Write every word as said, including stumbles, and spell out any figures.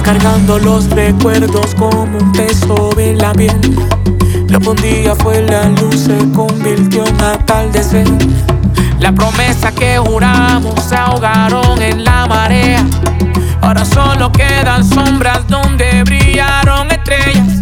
cargando los recuerdos como un peso en la piel. Lo que un día fue la luz se convirtió en atardecer. La promesa que juramos se ahogaron en la marea. Ahora solo quedan sombras donde brillaron estrellas.